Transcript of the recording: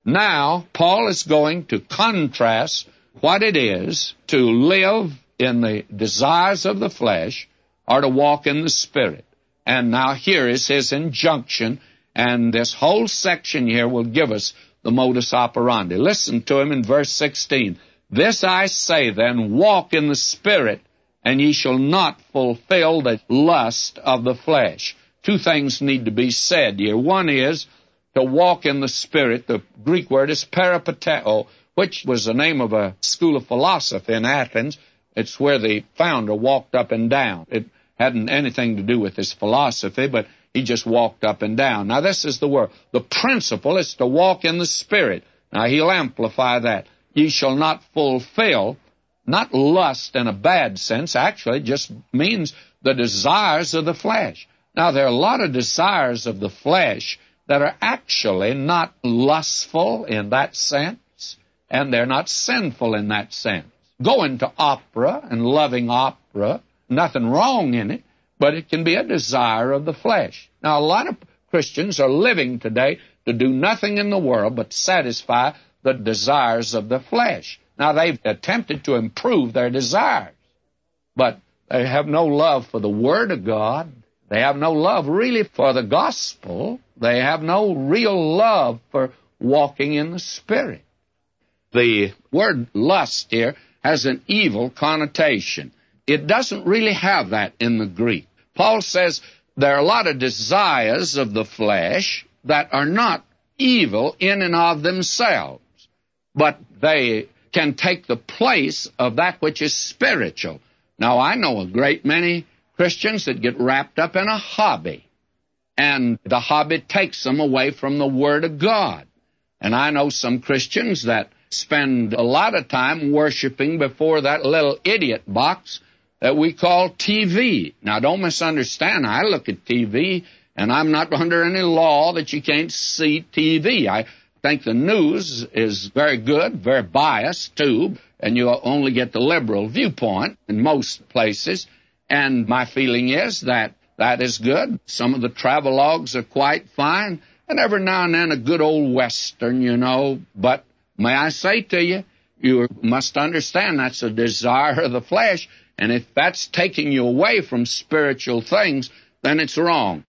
Now, Paul is going to contrast what it is to live in the desires of the flesh or to walk in the Spirit. And now here is his injunction, and this whole section here will give us the modus operandi. Listen to him in verse 16. This I say then, walk in the Spirit, and ye shall not fulfill the lust of the flesh. Two things need to be said here. One is to walk in the Spirit. The Greek word is peripateo, which was the name of a school of philosophy in Athens. It's where the founder walked up and down. It hadn't anything to do with his philosophy, but he just walked up and down. Now, this is the word. The principle is to walk in the Spirit. Now, he'll amplify that. Ye shall not fulfill, not lust in a bad sense. Actually, it just means the desires of the flesh. Now, there are a lot of desires of the flesh that are actually not lustful in that sense, and they're not sinful in that sense. Going to opera and loving opera, nothing wrong in it, but it can be a desire of the flesh. Now, a lot of Christians are living today to do nothing in the world but satisfy the desires of the flesh. Now, they've attempted to improve their desires, but they have no love for the Word of God. They have no love really for the gospel. They have no real love for walking in the Spirit. The word lust here has an evil connotation. It doesn't really have that in the Greek. Paul says there are a lot of desires of the flesh that are not evil in and of themselves, but they can take the place of that which is spiritual. Now, I know a great many Christians that get wrapped up in a hobby, and the hobby takes them away from the Word of God. And I know some Christians that spend a lot of time worshiping before that little idiot box that we call TV. Now, don't misunderstand. I look at TV, and I'm not under any law that you can't see TV. I think the news is very good, very biased, too, and you only get the liberal viewpoint in most places. And my feeling is that that is good. Some of the travelogues are quite fine, and every now and then a good old Western, you know. But may I say to you, you must understand that's a desire of the flesh, and if that's taking you away from spiritual things, then it's wrong.